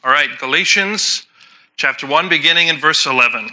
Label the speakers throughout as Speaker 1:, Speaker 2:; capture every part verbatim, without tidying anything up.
Speaker 1: All right, Galatians chapter one, beginning in verse eleven.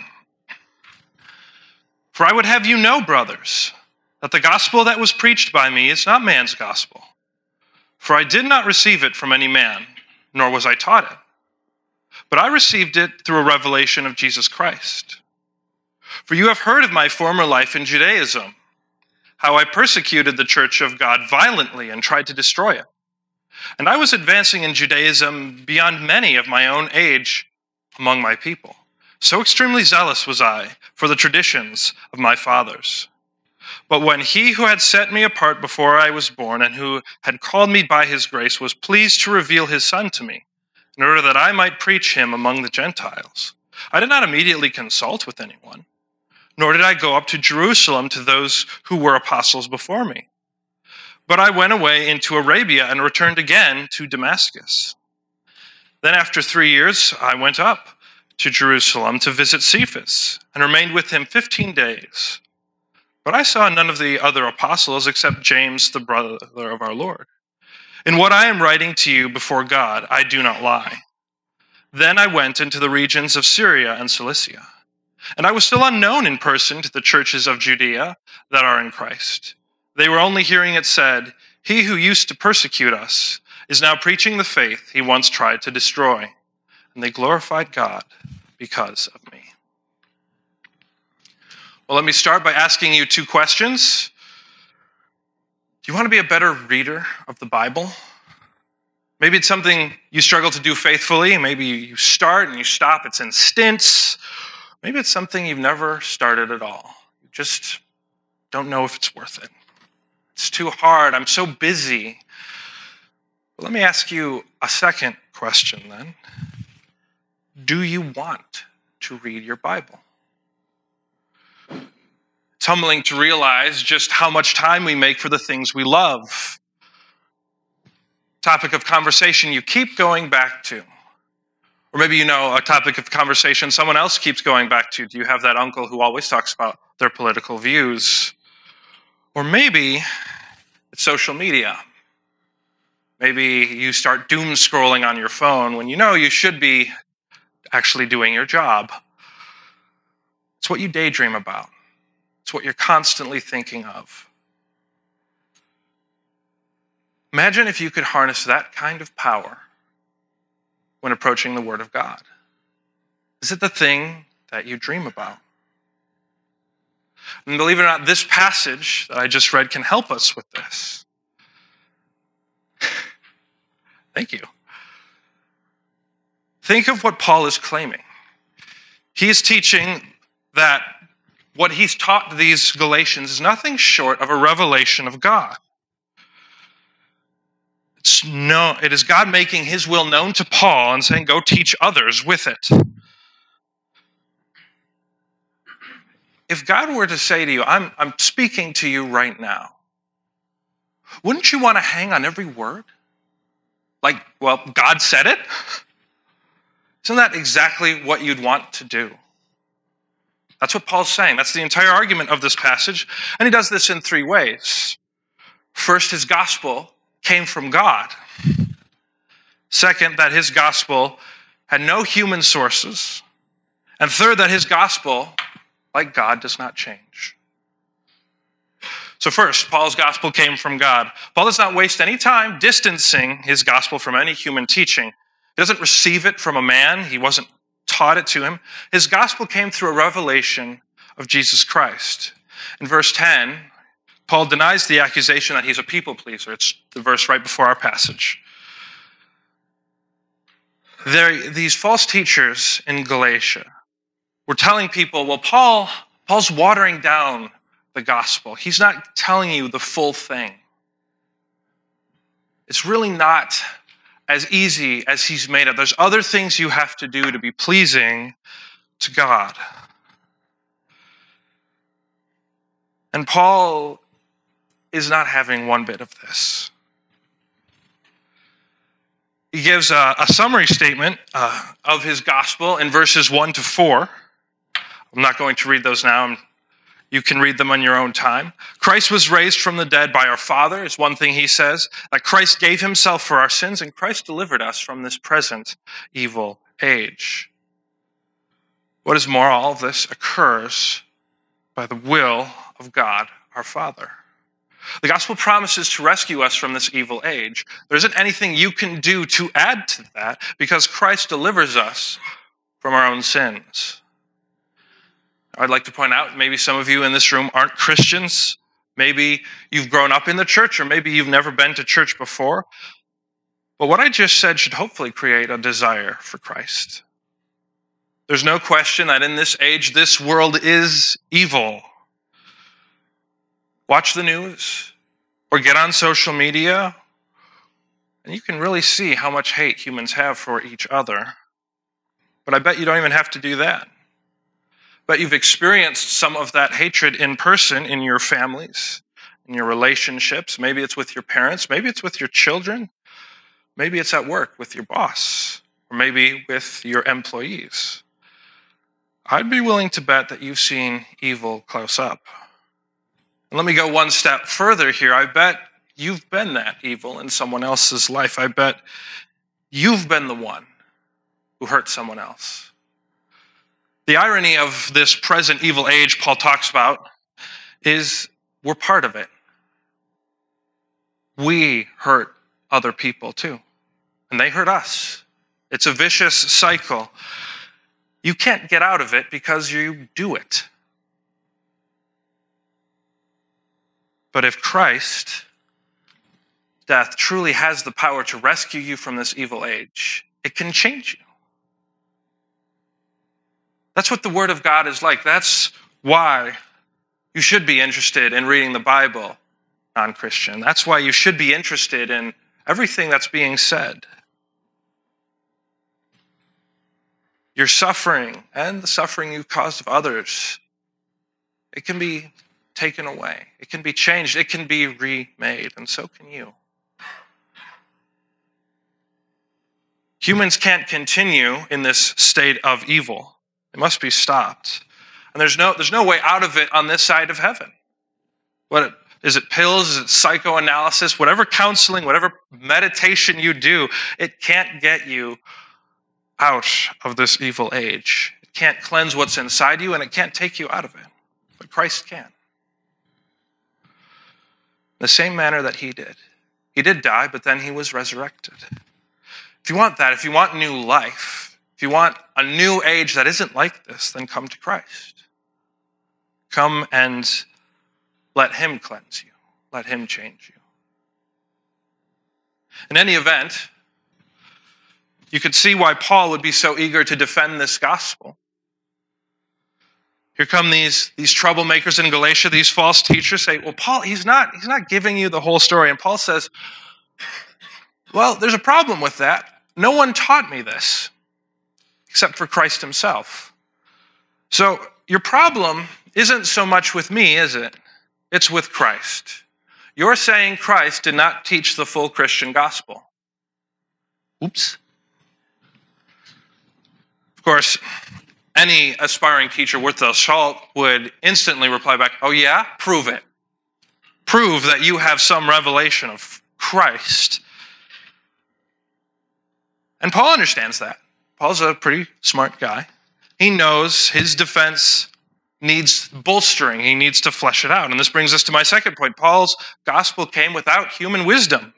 Speaker 1: For I would have you know, brothers, that the gospel that was preached by me is not man's gospel. For I did not receive it from any man, nor was I taught it. But I received it through a revelation of Jesus Christ. For you have heard of my former life in Judaism, how I persecuted the church of God violently and tried to destroy it. And I was advancing in Judaism beyond many of my own age among my people. So extremely zealous was I for the traditions of my fathers. But when he who had set me apart before I was born and who had called me by his grace was pleased to reveal his Son to me, in order that I might preach him among the Gentiles, I did not immediately consult with anyone, nor did I go up to Jerusalem to those who were apostles before me. But I went away into Arabia and returned again to Damascus. Then after three years, I went up to Jerusalem to visit Cephas and remained with him fifteen days. But I saw none of the other apostles except James, the brother of our Lord. In what I am writing to you before God, I do not lie. Then I went into the regions of Syria and Cilicia, and I was still unknown in person to the churches of Judea that are in Christ. They were only hearing it said, "He who used to persecute us is now preaching the faith he once tried to destroy." And they glorified God because of me. Well, let me start by asking you two questions. Do you want to be a better reader of the Bible? Maybe it's something you struggle to do faithfully. Maybe you start and you stop. It's in stints. Maybe it's something you've never started at all. You just don't know if it's worth it. It's too hard. I'm so busy. But let me ask you a second question then. Do you want to read your Bible? It's humbling to realize just how much time we make for the things we love. Topic of conversation you keep going back to. Or maybe you know a topic of conversation someone else keeps going back to. Do you have that uncle who always talks about their political views? Or maybe it's social media. Maybe you start doom scrolling on your phone when you know you should be actually doing your job. It's what you daydream about. It's what you're constantly thinking of. Imagine if you could harness that kind of power when approaching the Word of God. Is it the thing that you dream about? And believe it or not, this passage that I just read can help us with this. Thank you. Think of what Paul is claiming. He is teaching that what he's taught these Galatians is nothing short of a revelation of God. It's no, it is God making his will known to Paul and saying, go teach others with it. If God were to say to you, I'm, I'm speaking to you right now, wouldn't you want to hang on every word? Like, well, God said it? Isn't that exactly what you'd want to do? That's what Paul's saying. That's the entire argument of this passage. And he does this in three ways. First, his gospel came from God. Second, that his gospel had no human sources. And third, that his gospel, like God, does not change. So first, Paul's gospel came from God. Paul does not waste any time distancing his gospel from any human teaching. He doesn't receive it from a man. He wasn't taught it to him. His gospel came through a revelation of Jesus Christ. In verse ten, Paul denies the accusation that he's a people pleaser. It's the verse right before our passage. There, these false teachers in Galatia were telling people, well, Paul, Paul's watering down the gospel. He's not telling you the full thing. It's really not as easy as he's made it. There's other things you have to do to be pleasing to God. And Paul is not having one bit of this. He gives a, a summary statement uh, of his gospel in verses one to four. I'm not going to read those now. I'm, You can read them on your own time. Christ was raised from the dead by our Father, is one thing he says. That Christ gave himself for our sins, and Christ delivered us from this present evil age. What is more, all of this occurs by the will of God, our Father. The gospel promises to rescue us from this evil age. There isn't anything you can do to add to that, because Christ delivers us from our own sins. I'd like to point out, maybe some of you in this room aren't Christians. Maybe you've grown up in the church, or maybe you've never been to church before. But what I just said should hopefully create a desire for Christ. There's no question that in this age, this world is evil. Watch the news or get on social media, and you can really see how much hate humans have for each other. But I bet you don't even have to do that. But you've experienced some of that hatred in person in your families, in your relationships. Maybe it's with your parents. Maybe it's with your children. Maybe it's at work with your boss, or maybe with your employees. I'd be willing to bet that you've seen evil close up. And let me go one step further here. I bet you've been that evil in someone else's life. I bet you've been the one who hurt someone else. The irony of this present evil age Paul talks about is we're part of it. We hurt other people too, and they hurt us. It's a vicious cycle. You can't get out of it because you do it. But if Christ's death truly has the power to rescue you from this evil age, it can change you. That's what the Word of God is like. That's why you should be interested in reading the Bible, non-Christian. That's why you should be interested in everything that's being said. Your suffering and the suffering you caused of others, it can be taken away. It can be changed. It can be remade, and so can you. Humans can't continue in this state of evil. It must be stopped. And there's no, there's no way out of it on this side of heaven. What is it, pills? Is it psychoanalysis? Whatever counseling, whatever meditation you do, it can't get you out of this evil age. It can't cleanse what's inside you, and it can't take you out of it. But Christ can. In the same manner that he did. He did die, but then he was resurrected. If you want that, if you want new life, if you want a new age that isn't like this, then come to Christ. Come and let him cleanse you. Let him change you. In any event, you could see why Paul would be so eager to defend this gospel. Here come these, these troublemakers in Galatia, these false teachers say, well, Paul, he's not, he's not giving you the whole story. And Paul says, well, there's a problem with that. No one taught me this except for Christ himself. So your problem isn't so much with me, is it? It's with Christ. You're saying Christ did not teach the full Christian gospel. Oops. Of course, any aspiring teacher worth their salt would instantly reply back, oh yeah? Prove it. Prove that you have some revelation of Christ. And Paul understands that. Paul's a pretty smart guy. He knows his defense needs bolstering. He needs to flesh it out. And this brings us to my second point. Paul's gospel came without human wisdom.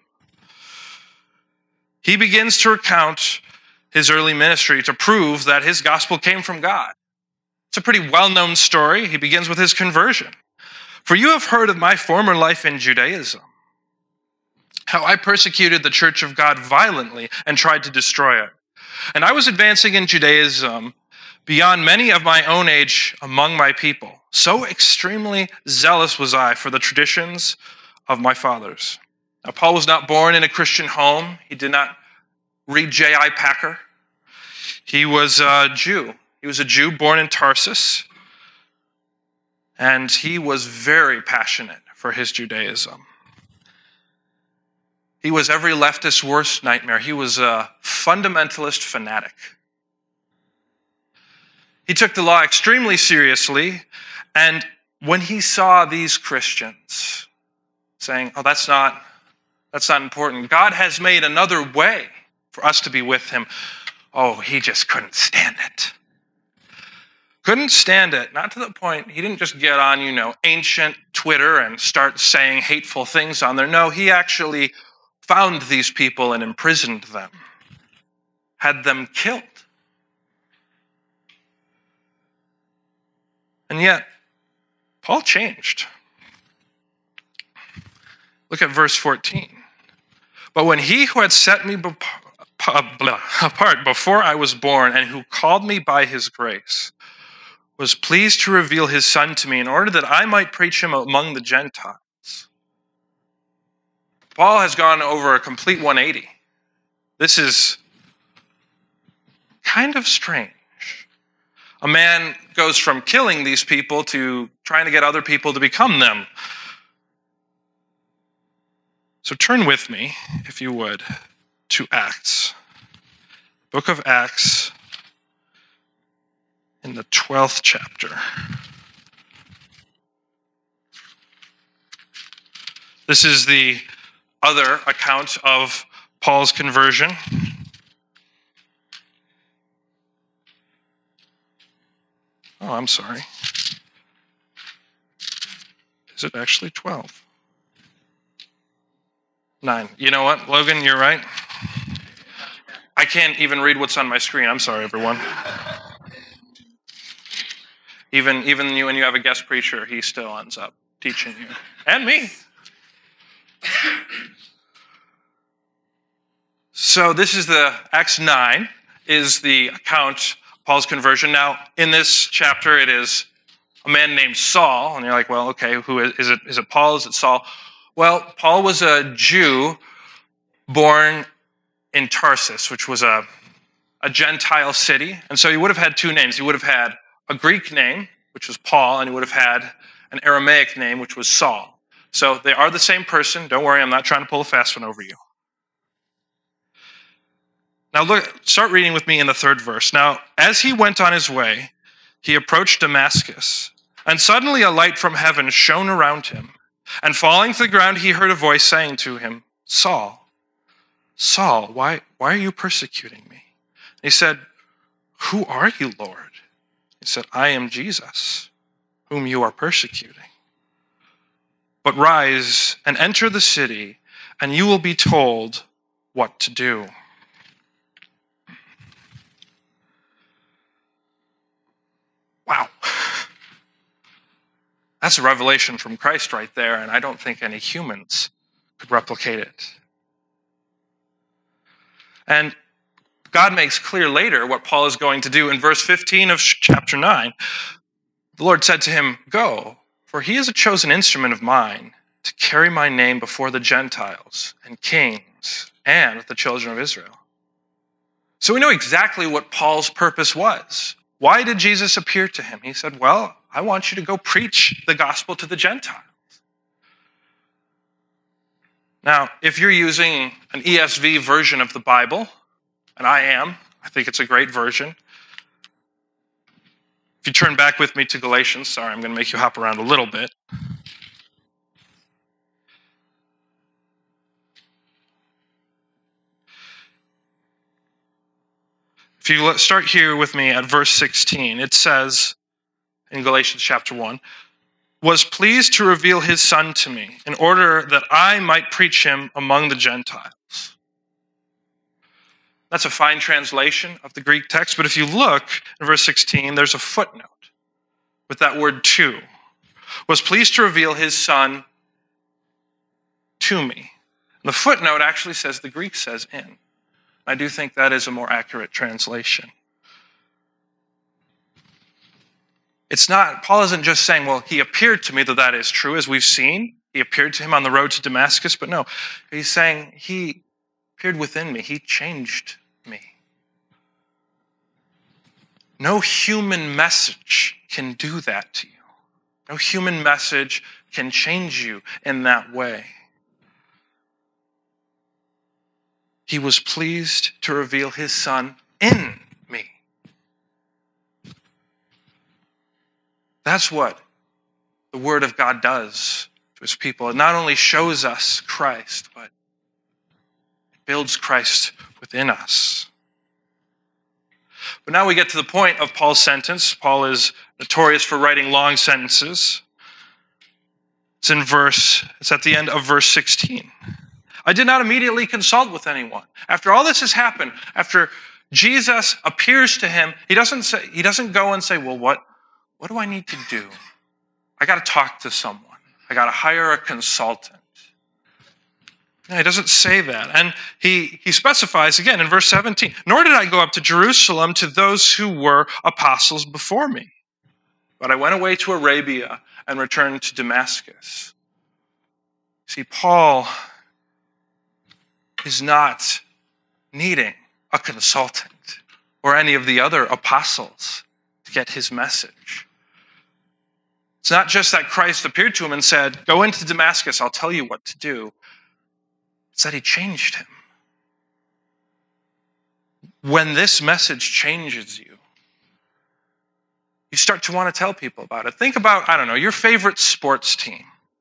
Speaker 1: He begins to recount his early ministry to prove that his gospel came from God. It's a pretty well-known story. He begins with his conversion. For you have heard of my former life in Judaism, how I persecuted the church of God violently and tried to destroy it. And I was advancing in Judaism beyond many of my own age among my people. So extremely zealous was I for the traditions of my fathers. Now, Paul was not born in a Christian home. He did not read J I Packer. He was a Jew. He was a Jew born in Tarsus. And he was very passionate for his Judaism. He was every leftist's worst nightmare. He was a fundamentalist fanatic. He took the law extremely seriously, and when he saw these Christians saying, oh, that's not, that's not important. God has made another way for us to be with him. Oh, he just couldn't stand it. Couldn't stand it. Not to the point, he didn't just get on, you know, ancient Twitter and start saying hateful things on there. No, he actually found these people and imprisoned them, had them killed. And yet, Paul changed. Look at verse fourteen. But when he who had set me apart before I was born and who called me by his grace was pleased to reveal his Son to me in order that I might preach him among the Gentiles. Paul has gone over a complete one eighty. This is kind of strange. A man goes from killing these people to trying to get other people to become them. So turn with me, if you would, to Acts. Book of Acts in the twelfth chapter. This is the other account of Paul's conversion. Oh, I'm sorry. Is it actually twelve? Nine. You know what, Logan, you're right. I can't even read what's on my screen. I'm sorry, everyone. Even, even you, when you have a guest preacher, he still ends up teaching you. And me. So this is the, Acts nine is the account Paul's conversion. Now, in this chapter, it is a man named Saul, and you're like, well, okay, who is, is it? Is it Paul? Is it Saul? Well, Paul was a Jew born in Tarsus, which was a, a Gentile city, and so he would have had two names. He would have had a Greek name, which was Paul, and he would have had an Aramaic name, which was Saul. So they are the same person. Don't worry, I'm not trying to pull a fast one over you. Now look, start reading with me in the third verse. Now, as he went on his way, he approached Damascus, and suddenly a light from heaven shone around him. And falling to the ground, he heard a voice saying to him, Saul, Saul, why, why are you persecuting me? And he said, who are you, Lord? He said, I am Jesus, whom you are persecuting. But rise and enter the city, and you will be told what to do. Wow. That's a revelation from Christ right there, and I don't think any humans could replicate it. And God makes clear later what Paul is going to do. In verse fifteen of chapter nine, the Lord said to him, go, for he is a chosen instrument of mine to carry my name before the Gentiles and kings and the children of Israel. So we know exactly what Paul's purpose was. Why did Jesus appear to him? He said, well, I want you to go preach the gospel to the Gentiles. Now, if you're using an E S V version of the Bible, and I am, I think it's a great version. If you turn back with me to Galatians, sorry, I'm going to make you hop around a little bit. If you start here with me at verse sixteen, it says in Galatians chapter one, was pleased to reveal his Son to me in order that I might preach him among the Gentiles. That's a fine translation of the Greek text, but if you look in verse sixteen, there's a footnote with that word to. Was pleased to reveal his Son to me. And the footnote actually says, the Greek says in. I do think that is a more accurate translation. It's not, Paul isn't just saying, well, he appeared to me, that that is true, as we've seen. He appeared to him on the road to Damascus, but no, he's saying he appeared within me. He changed me. No human message can do that to you. No human message can change you in that way. He was pleased to reveal his Son in me. That's what the word of God does to his people. It not only shows us Christ, but it builds Christ within us. But now we get to the point of Paul's sentence. Paul is notorious for writing long sentences. It's in verse, it's at the end of verse sixteen. I did not immediately consult with anyone. After all this has happened, after Jesus appears to him, he doesn't say, he doesn't go and say, well, what, what do I need to do? I got to talk to someone. I got to hire a consultant. No, he doesn't say that. And he, he specifies again in verse seventeen, nor did I go up to Jerusalem to those who were apostles before me, but I went away to Arabia and returned to Damascus. See, Paul is not needing a consultant or any of the other apostles to get his message. It's not just that Christ appeared to him and said, go into Damascus, I'll tell you what to do. It's that he changed him. When this message changes you, you start to want to tell people about it. Think about, I don't know, your favorite sports team.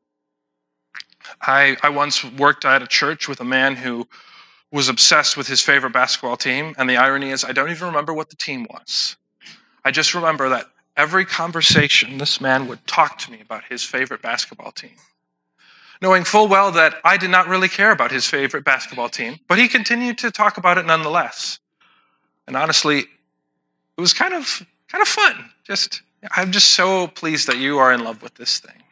Speaker 1: I, I once worked at a church with a man who was obsessed with his favorite basketball team, and the irony is I don't even remember what the team was. I just remember that every conversation this man would talk to me about his favorite basketball team, knowing full well that I did not really care about his favorite basketball team, but he continued to talk about it nonetheless. And honestly, it was kind of kind of fun. Just I'm just so pleased that you are in love with this thing.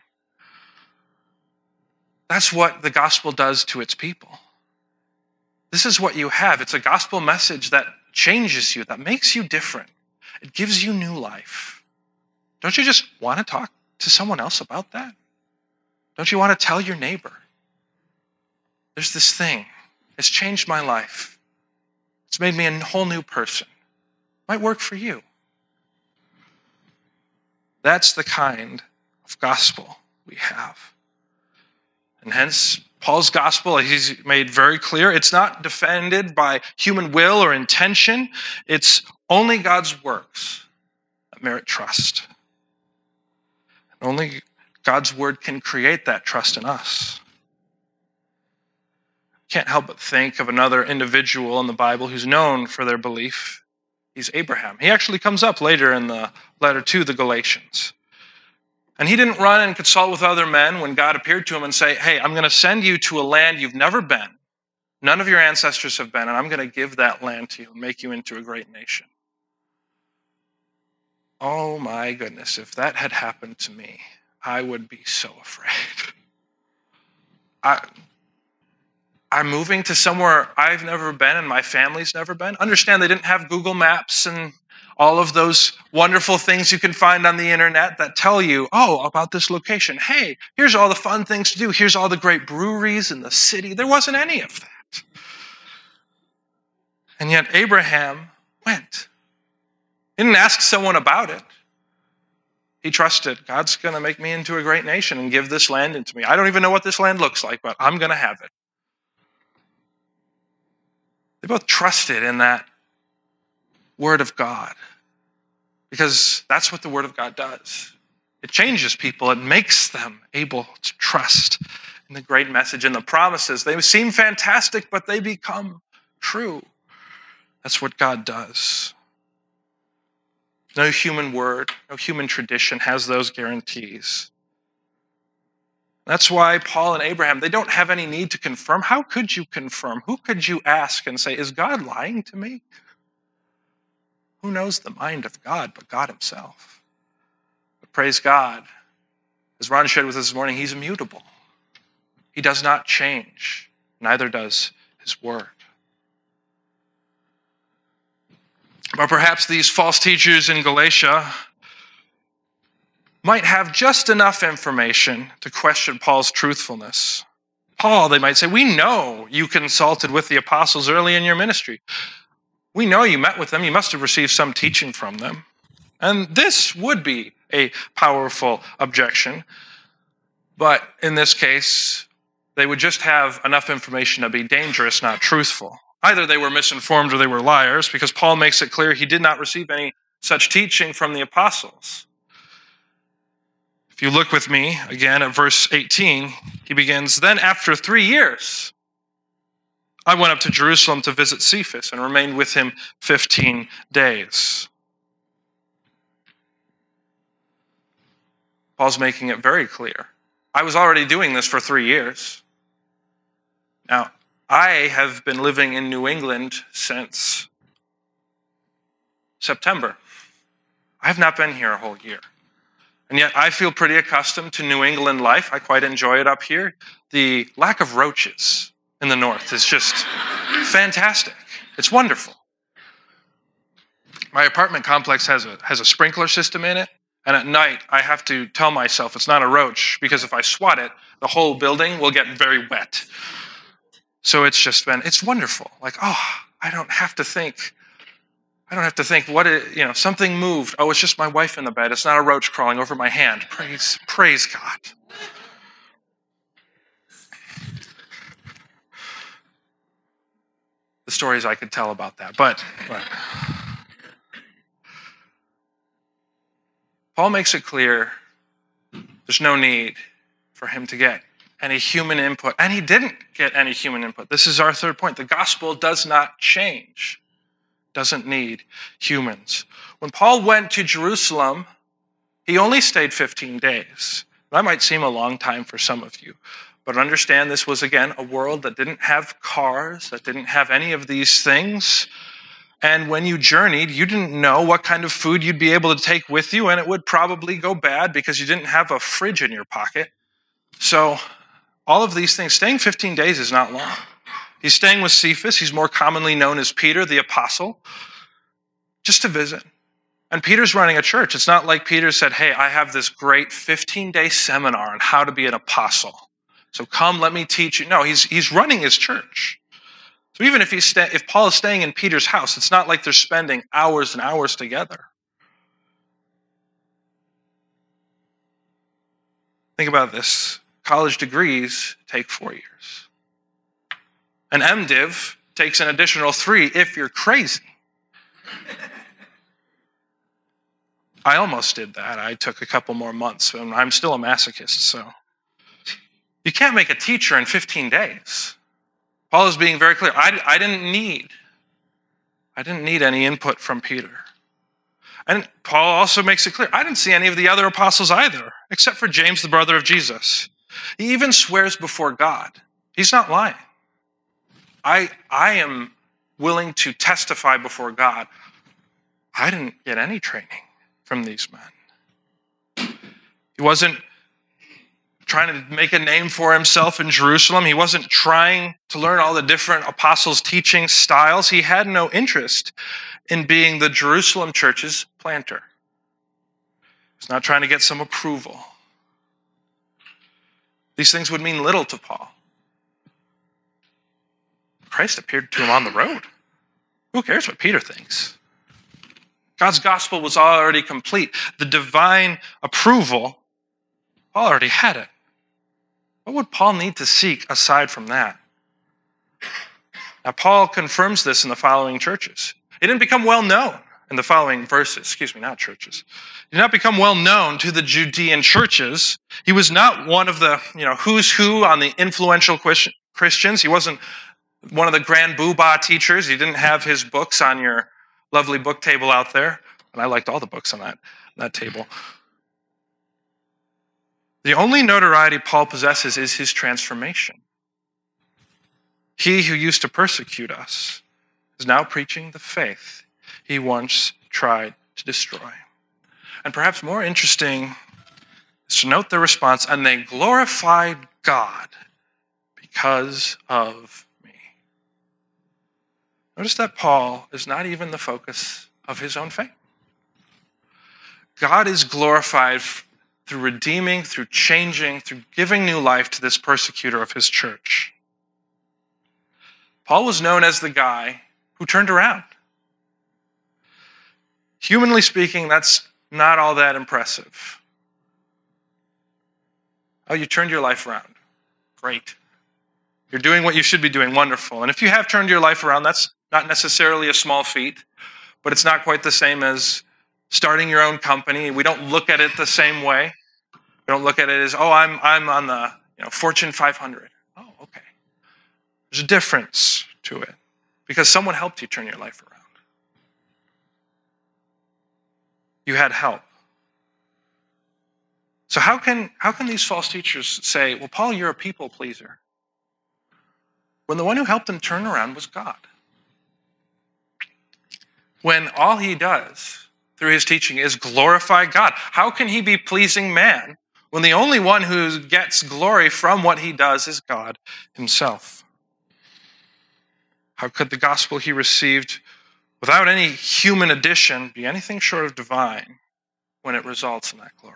Speaker 1: That's what the gospel does to its people. This is what you have. It's a gospel message that changes you, that makes you different. It gives you new life. Don't you just want to talk to someone else about that? Don't you want to tell your neighbor? There's this thing. It's changed my life. It's made me a whole new person. Might work for you. That's the kind of gospel we have. And hence, Paul's gospel, he's made very clear, it's not defended by human will or intention. It's only God's works that merit trust. And only God's word can create that trust in us. Can't help but think of another individual in the Bible who's known for their belief. He's Abraham. He actually comes up later in the letter to the Galatians. And he didn't run and consult with other men when God appeared to him and say, hey, I'm going to send you to a land you've never been. None of your ancestors have been, and I'm going to give that land to you and make you into a great nation. Oh my goodness, if that had happened to me, I would be so afraid. I, I'm moving to somewhere I've never been and my family's never been. Understand they didn't have Google Maps and all of those wonderful things you can find on the internet that tell you, oh, about this location. Hey, here's all the fun things to do. Here's all the great breweries in the city. There wasn't any of that. And yet Abraham went. He didn't ask someone about it. He trusted, God's going to make me into a great nation and give this land into me. I don't even know what this land looks like, but I'm going to have it. They both trusted in that word of God, because that's what the word of God does. It changes people. It makes them able to trust in the great message and the promises. They seem fantastic, but they become true. That's what God does. No human word, no human tradition has those guarantees. That's why Paul and Abraham, they don't have any need to confirm. How could you confirm? Who could you ask and say, is God lying to me? Who knows the mind of God but God himself? But praise God, as Ron shared with us this morning, he's immutable. He does not change, neither does his word. But perhaps these false teachers in Galatia might have just enough information to question Paul's truthfulness. Paul, they might say, we know you consulted with the apostles early in your ministry. We know you met with them. You must have received some teaching from them. And this would be a powerful objection. But in this case, they would just have enough information to be dangerous, not truthful. Either they were misinformed or they were liars, because Paul makes it clear he did not receive any such teaching from the apostles. If If you look with me again at verse eighteen, he begins, "Then after three years, I went up to Jerusalem to visit Cephas and remained with him fifteen days." Paul's making it very clear. I was already doing this for three years. Now, I have been living in New England since September. I have not been here a whole year. And yet I feel pretty accustomed to New England life. I quite enjoy it up here. The lack of roaches in the north is just fantastic. It's wonderful. My apartment complex has a, has a sprinkler system in it. And at night, I have to tell myself it's not a roach, because if I swat it, the whole building will get very wet. So it's just been, it's wonderful. Like, oh, I don't have to think, I don't have to think, what, it, you know, something moved. Oh, it's just my wife in the bed. It's not a roach crawling over my hand. Praise, praise God. The stories I could tell about that, but... but Paul makes it clear there's no need for him to get any human input. And he didn't get any human input. This is our third point. The gospel does not change, doesn't need humans. When Paul went to Jerusalem, he only stayed fifteen days. That might seem a long time for some of you. But understand this was, again, a world that didn't have cars, that didn't have any of these things. And when you journeyed, you didn't know what kind of food you'd be able to take with you, and it would probably go bad because you didn't have a fridge in your pocket. So all of these things, staying fifteen days is not long. He's staying with Cephas. He's more commonly known as Peter, the apostle, just to visit. And Peter's running a church. It's not like Peter said, hey, I have this great fifteen-day seminar on how to be an apostle. So come, let me teach you. No, he's, he's running his church. So even if he's sta- if Paul is staying in Peter's house, it's not like they're spending hours and hours together. Think about this. College degrees take four years. An MDiv takes an additional three if you're crazy. I almost did that. I took a couple more months, and I'm still a masochist, so. You can't make a teacher in fifteen days. Paul is being very clear. I, I didn't need, I didn't need any input from Peter. And Paul also makes it clear, I didn't see any of the other apostles either, except for James, the brother of Jesus. He even swears before God. He's not lying. I, I am willing to testify before God. I didn't get any training from these men. He wasn't trying to make a name for himself in Jerusalem. He wasn't trying to learn all the different apostles' teaching styles. He had no interest in being the Jerusalem church's planter. He's not trying to get some approval. These things would mean little to Paul. Christ appeared to him on the road. Who cares what Peter thinks? God's gospel was already complete. The divine approval, Paul already had it. What would Paul need to seek aside from that? Now, Paul confirms this in the following churches. He didn't become well known in the following verses. Excuse me, not churches. He did not become well known to the Judean churches. He was not one of the, you know, who's who on the influential Christians. He wasn't one of the grand boobah teachers. He didn't have his books on your lovely book table out there. And I liked all the books on that, that table. The only notoriety Paul possesses is his transformation. He who used to persecute us is now preaching the faith he once tried to destroy. And perhaps more interesting is to note their response, and they glorified God because of me. Notice that Paul is not even the focus of his own fame. God is glorified through redeeming, through changing, through giving new life to this persecutor of his church. Paul was known as the guy who turned around. Humanly speaking, that's not all that impressive. Oh, you turned your life around. Great. You're doing what you should be doing. Wonderful. And if you have turned your life around, that's not necessarily a small feat, but it's not quite the same as starting your own company. We don't look at it the same way. We don't look at it as, oh, I'm I'm on the you know Fortune five hundred. Oh, okay. There's a difference to it because someone helped you turn your life around. You had help. So how can how can these false teachers say, well, Paul, you're a people pleaser, when the one who helped them turn around was God? When all he does through his teaching is glorify God. How can he be pleasing man when the only one who gets glory from what he does is God himself? How could the gospel he received without any human addition be anything short of divine when it results in that glory?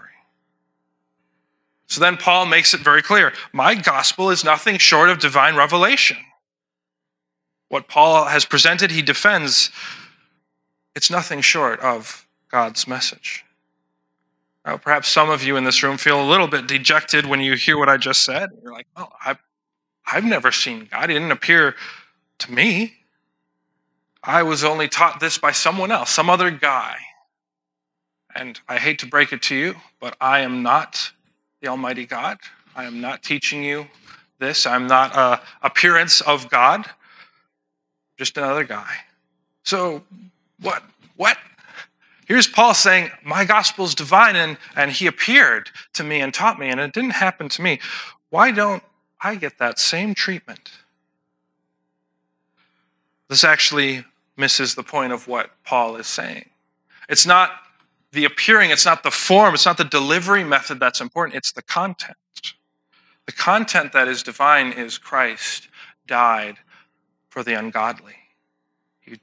Speaker 1: So then Paul makes it very clear. My gospel is nothing short of divine revelation. What Paul has presented, he defends. It's nothing short of God's message. Now, perhaps some of you in this room feel a little bit dejected when you hear what I just said. You're like, oh, I've, I've never seen God. He didn't appear to me. I was only taught this by someone else, some other guy. And I hate to break it to you, but I am not the Almighty God. I am not teaching you this. I'm not an appearance of God. Just another guy. So what? What? Here's Paul saying, my gospel's divine, and, and he appeared to me and taught me, and it didn't happen to me. Why don't I get that same treatment? This actually misses the point of what Paul is saying. It's not the appearing, it's not the form, it's not the delivery method that's important, it's the content. The content that is divine is Christ died for the ungodly. He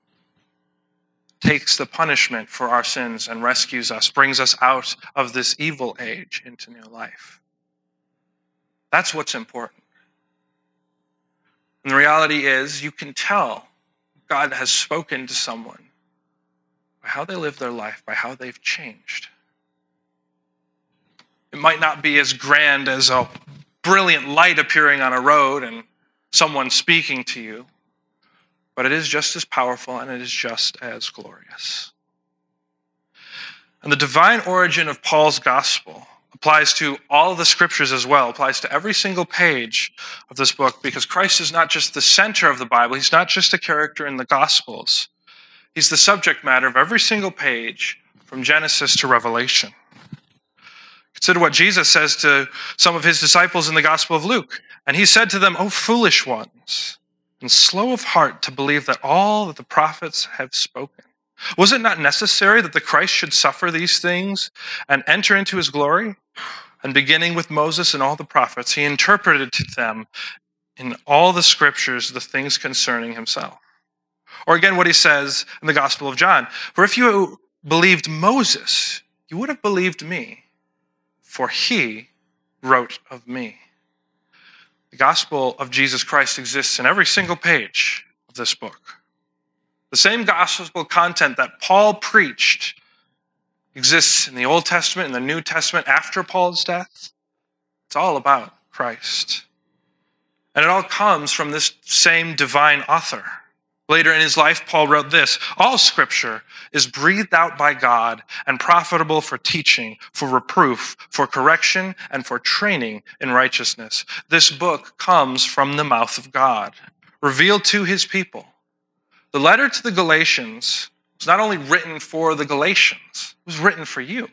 Speaker 1: takes the punishment for our sins and rescues us, brings us out of this evil age into new life. That's what's important. And the reality is, you can tell God has spoken to someone by how they live their life, by how they've changed. It might not be as grand as a brilliant light appearing on a road and someone speaking to you, but it is just as powerful and it is just as glorious. And the divine origin of Paul's gospel applies to all of the scriptures as well, applies to every single page of this book, because Christ is not just the center of the Bible, he's not just a character in the Gospels. He's the subject matter of every single page from Genesis to Revelation. Consider what Jesus says to some of his disciples in the Gospel of Luke. And he said to them, O foolish ones, and slow of heart to believe that all that the prophets have spoken. Was it not necessary that the Christ should suffer these things and enter into his glory? And beginning with Moses and all the prophets, he interpreted to them in all the scriptures the things concerning himself. Or again, what he says in the Gospel of John, for if you believed Moses, you would have believed me, for he wrote of me. The gospel of Jesus Christ exists in every single page of this book. The same gospel content that Paul preached exists in the Old Testament and the New Testament after Paul's death. It's all about Christ. And it all comes from this same divine author. Later in his life, Paul wrote this, all scripture is breathed out by God and profitable for teaching, for reproof, for correction, and for training in righteousness. This book comes from the mouth of God, revealed to his people. The letter to the Galatians was not only written for the Galatians, it was written for you.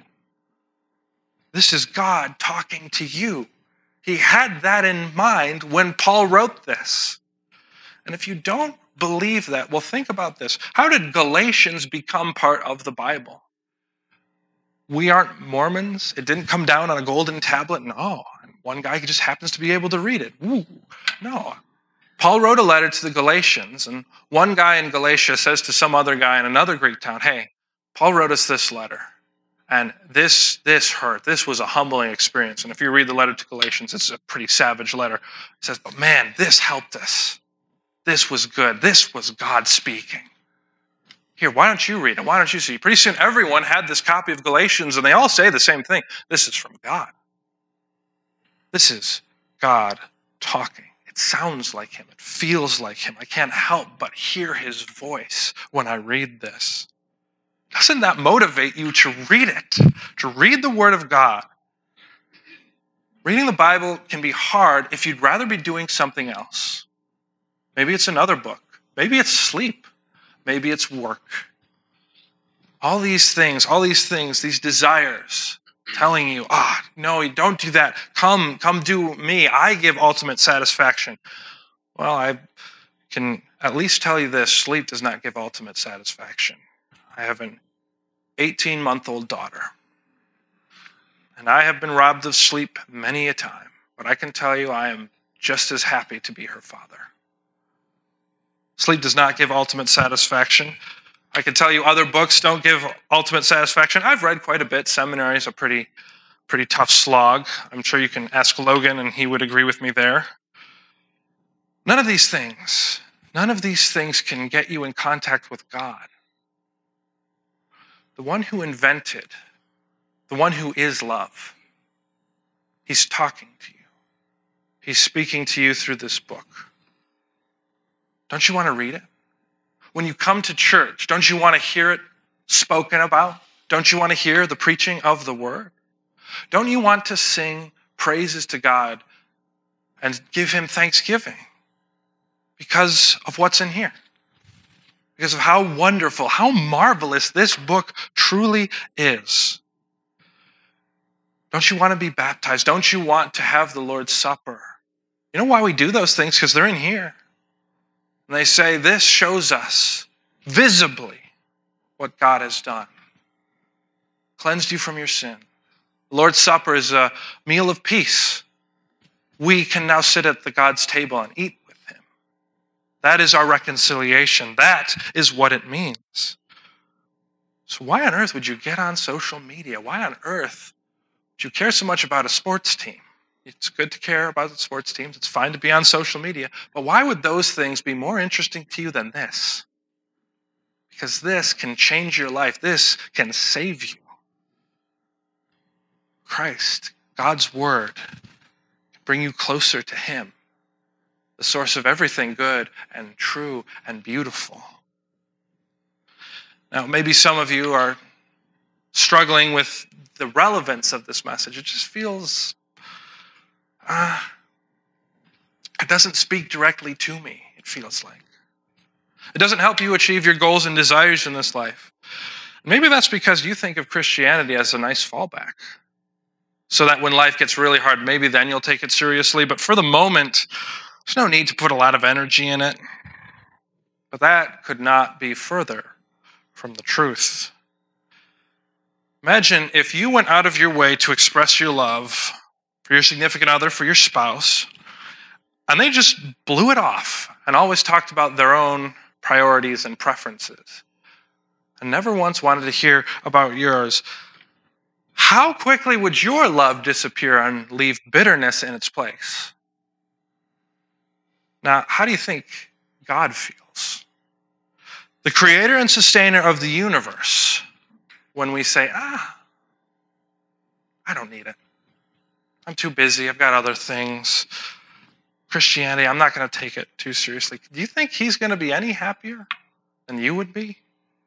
Speaker 1: This is God talking to you. He had that in mind when Paul wrote this. And if you don't believe that, well, think about this. How did Galatians become part of the Bible? We aren't Mormons. It didn't come down on a golden tablet. No, one guy just happens to be able to read it. Ooh, no. Paul wrote a letter to the Galatians, and one guy in Galatia says to some other guy in another Greek town, hey, Paul wrote us this letter, and this this hurt. This was a humbling experience. And if you read the letter to Galatians, it's a pretty savage letter. It says, but man, this helped us. This was good. This was God speaking. Here, why don't you read it? Why don't you see? Pretty soon everyone had this copy of Galatians, and they all say the same thing. This is from God. This is God talking. It sounds like him. It feels like him. I can't help but hear his voice when I read this. Doesn't that motivate you to read it? To read the Word of God? Reading the Bible can be hard if you'd rather be doing something else. Maybe it's another book. Maybe it's sleep. Maybe it's work. All these things, all these things, these desires telling you, ah, oh, no, don't do that. Come, come do me. I give ultimate satisfaction. Well, I can at least tell you this, sleep does not give ultimate satisfaction. I have an eighteen-month-old daughter, and I have been robbed of sleep many a time, but I can tell you I am just as happy to be her father. Sleep does not give ultimate satisfaction. I can tell you other books don't give ultimate satisfaction. I've read quite a bit. Seminary is a pretty, pretty tough slog. I'm sure you can ask Logan, and he would agree with me there. None of these things, none of these things can get you in contact with God. The one who invented, the one who is love, he's talking to you. He's speaking to you through this book. Don't you want to read it? When you come to church, don't you want to hear it spoken about? Don't you want to hear the preaching of the word? Don't you want to sing praises to God and give him thanksgiving because of what's in here? Because of how wonderful, how marvelous this book truly is. Don't you want to be baptized? Don't you want to have the Lord's Supper? You know why we do those things? Because they're in here. And they say this shows us visibly what God has done. Cleansed you from your sin. The Lord's Supper is a meal of peace. We can now sit at the God's table and eat with him. That is our reconciliation. That is what it means. So why on earth would you get on social media? Why on earth would you care so much about a sports team? It's good to care about the sports teams. It's fine to be on social media. But why would those things be more interesting to you than this? Because this can change your life. This can save you. Christ, God's word, can bring you closer to him, the source of everything good and true and beautiful. Now, maybe some of you are struggling with the relevance of this message. It just feels Uh, it doesn't speak directly to me, it feels like. It doesn't help you achieve your goals and desires in this life. Maybe that's because you think of Christianity as a nice fallback. So that when life gets really hard, maybe then you'll take it seriously. But for the moment, there's no need to put a lot of energy in it. But that could not be further from the truth. Imagine if you went out of your way to express your love for your significant other, for your spouse, and they just blew it off and always talked about their own priorities and preferences and never once wanted to hear about yours. How quickly would your love disappear and leave bitterness in its place? Now, how do you think God feels? The creator and sustainer of the universe, when we say, ah, I don't need it. I'm too busy. I've got other things. Christianity, I'm not going to take it too seriously. Do you think he's going to be any happier than you would be?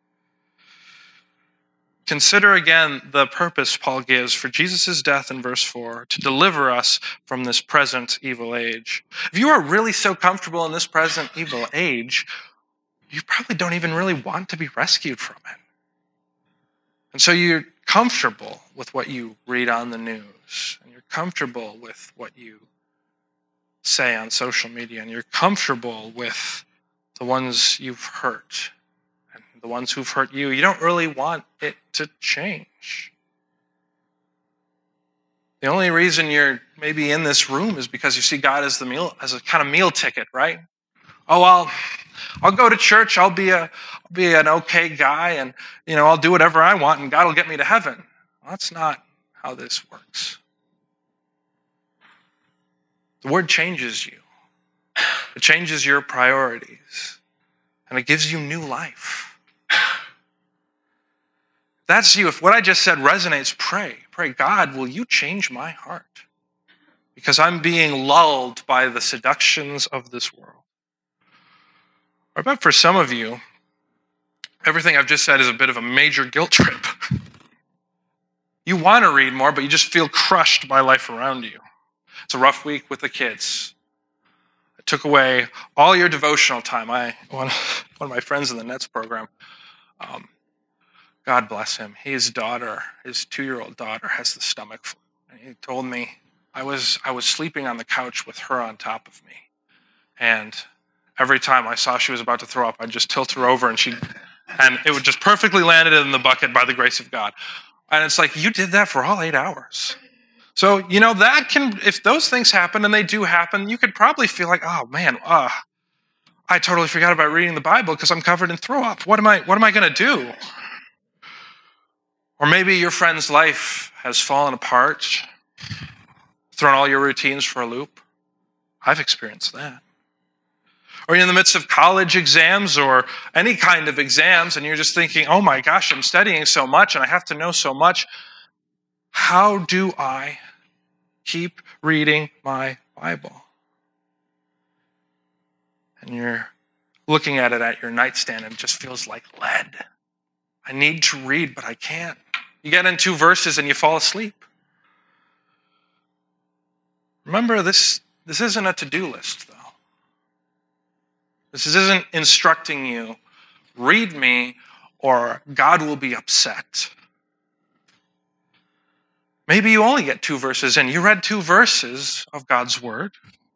Speaker 1: Consider again the purpose Paul gives for Jesus' death in verse four, to deliver us from this present evil age. If you are really so comfortable in this present evil age, you probably don't even really want to be rescued from it. And so you're comfortable with what you read on the news, and you're comfortable with what you say on social media, and you're comfortable with the ones you've hurt and the ones who've hurt you. You don't really want it to change. The only reason you're maybe in this room is because you see God as the meal, as a kind of meal ticket, right? Oh, I'll, I'll go to church. I'll be a, I'll be an okay guy, and you know, I'll do whatever I want, and God will get me to heaven. Well, that's not how this works. The word changes you. It changes your priorities, and it gives you new life. That's you. If what I just said resonates, pray. Pray, God, will you change my heart? Because I'm being lulled by the seductions of this world. I bet for some of you, everything I've just said is a bit of a major guilt trip. You want to read more, but you just feel crushed by life around you. it's a rough week with the kids. I took away all your devotional time. I one, one of my friends in the Nets program, um, God bless him, his daughter, his two-year-old daughter, has the stomach flu. And he told me I was I was sleeping on the couch with her on top of me. And every time I saw she was about to throw up, I'd just tilt her over and she and it would just perfectly landed in the bucket by the grace of God. And it's like, you did that for all eight hours. So, you know, that can, if those things happen, and they do happen, you could probably feel like, oh man, uh, I totally forgot about reading the Bible because I'm covered in throw up. What am I, what am I going to do? Or maybe your friend's life has fallen apart, thrown all your routines for a loop. I've experienced that. Or you're in the midst of college exams or any kind of exams, and you're just thinking, oh my gosh, I'm studying so much and I have to know so much. How do I keep reading my Bible? And you're looking at it at your nightstand and it just feels like lead. I need to read, but I can't. You get in two verses and you fall asleep. Remember, this, this isn't a to-do list, though. This isn't instructing you, read me or God will be upset. Maybe you only get two verses in. You read two verses of God's word.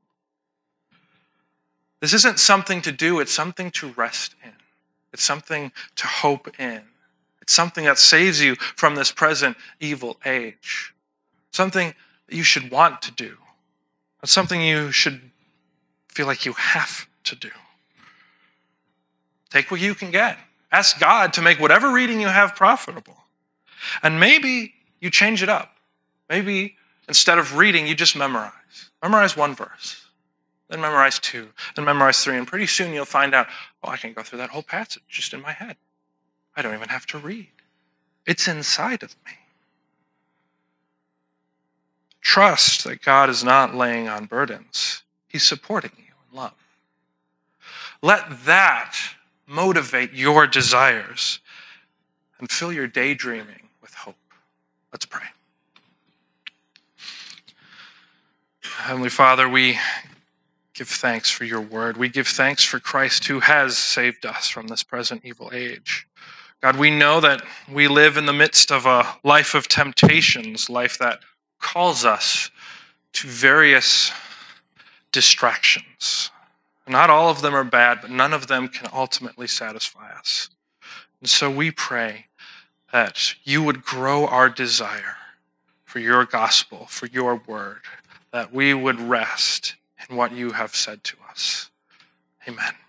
Speaker 1: This isn't something to do, it's something to rest in. It's something to hope in. It's something that saves you from this present evil age. Something that you should want to do. It's something you should feel like you have to do. Take what you can get. Ask God to make whatever reading you have profitable. And maybe you change it up. Maybe instead of reading, you just memorize. Memorize one verse. Then memorize two. Then memorize three. And pretty soon you'll find out, oh, I can go through that whole passage just in my head. I don't even have to read. It's inside of me. Trust that God is not laying on burdens. He's supporting you in love. Let that motivate your desires and fill your daydreaming with hope. Let's pray. Heavenly Father, we give thanks for your word. We give thanks for Christ who has saved us from this present evil age. God, we know that we live in the midst of a life of temptations, life that calls us to various distractions. Not all of them are bad, but none of them can ultimately satisfy us. And so we pray that you would grow our desire for your gospel, for your word, that we would rest in what you have said to us. Amen.